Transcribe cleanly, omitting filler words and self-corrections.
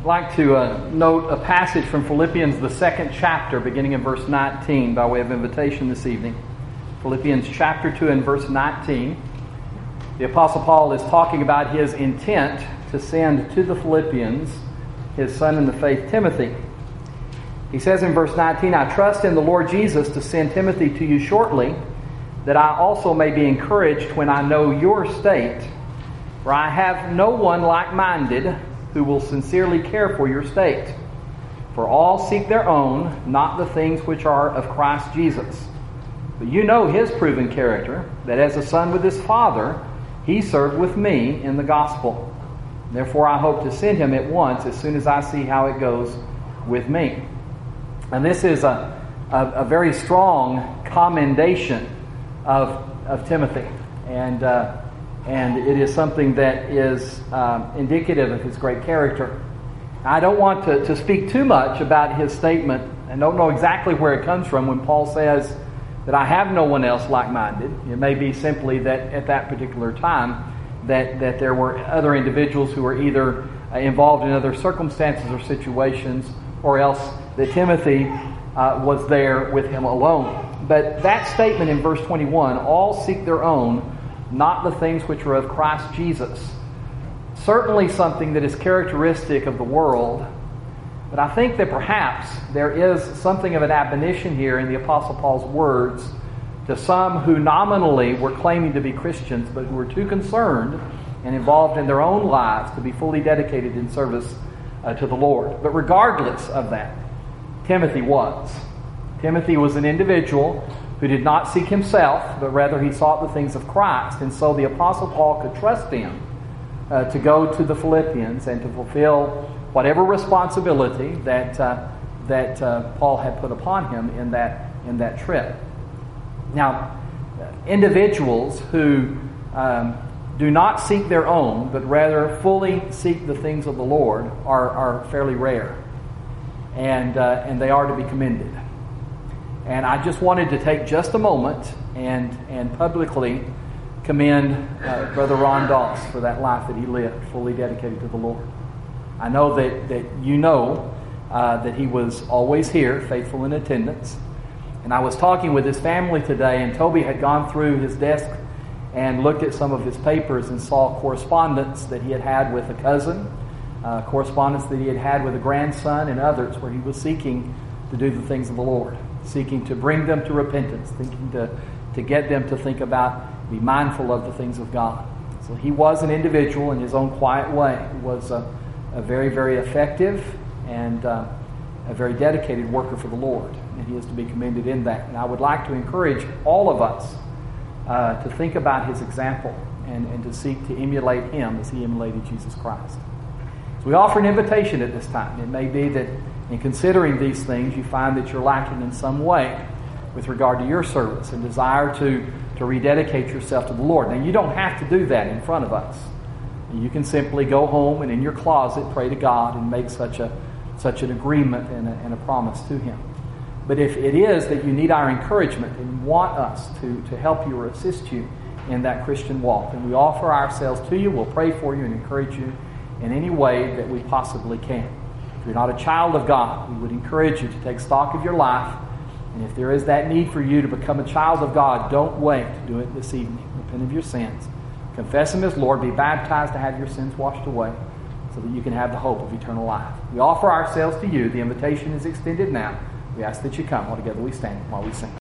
I'd like to note a passage from Philippians, the second chapter, beginning in verse 19, by way of invitation this evening. Philippians chapter 2 and verse 19. The Apostle Paul is talking about his intent to send to the Philippians his son in the faith, Timothy. He says in verse 19, "I trust in the Lord Jesus to send Timothy to you shortly, that I also may be encouraged when I know your state. For I have no one like-minded who will sincerely care for your state. For all seek their own, not the things which are of Christ Jesus. But you know his proven character, that as a son with his father, he served with me in the gospel. Therefore I hope to send him at once as soon as I see how it goes with me." And this is a very strong commendation of Timothy. And it is something that is indicative of his great character. I don't want to speak too much about his statement. I don't know exactly where it comes from when Paul says that I have no one else like-minded. It may be simply that at that particular time that there were other individuals who were either involved in other circumstances or situations, or else that Timothy was there with him alone. But that statement in verse 21, all seek their own, not the things which are of Christ Jesus. Certainly something that is characteristic of the world. But I think that perhaps there is something of an admonition here in the Apostle Paul's words to some who nominally were claiming to be Christians, but who were too concerned and involved in their own lives to be fully dedicated in service to the Lord. But regardless of that, Timothy was. Timothy was an individual who did not seek himself, but rather he sought the things of Christ. And so the Apostle Paul could trust him to go to the Philippians and to fulfill whatever responsibility that Paul had put upon him in that trip. Now, individuals who do not seek their own, but rather fully seek the things of the Lord are fairly rare, and they are to be commended. And I just wanted to take just a moment and publicly commend Brother Ron Doss for that life that he lived, fully dedicated to the Lord. I know that you know that he was always here, faithful in attendance. And I was talking with his family today, and Toby had gone through his desk and looked at some of his papers and saw correspondence that he had with a cousin, correspondence that he had with a grandson and others, where he was seeking to do the things of the Lord, seeking to bring them to repentance, thinking to get them to think about, be mindful of the things of God. So he was an individual in his own quiet way. He was a very, very effective and a very dedicated worker for the Lord. And he is to be commended in that. And I would like to encourage all of us to think about his example and to seek to emulate him as he emulated Jesus Christ. So we offer an invitation at this time. It may be that in considering these things, you find that you're lacking in some way with regard to your service and desire to rededicate yourself to the Lord. Now, you don't have to do that in front of us. You can simply go home and in your closet pray to God and make such an agreement and a promise to Him. But if it is that you need our encouragement and want us to help you or assist you in that Christian walk, then we offer ourselves to you. We'll pray for you and encourage you in any way that we possibly can. If you're not a child of God, we would encourage you to take stock of your life. And if there is that need for you to become a child of God, don't wait. Do it this evening. Repent of your sins. Confess Him as Lord. Be baptized to have your sins washed away so that you can have the hope of eternal life. We offer ourselves to you. The invitation is extended now. We ask that you come. All together we stand while we sing.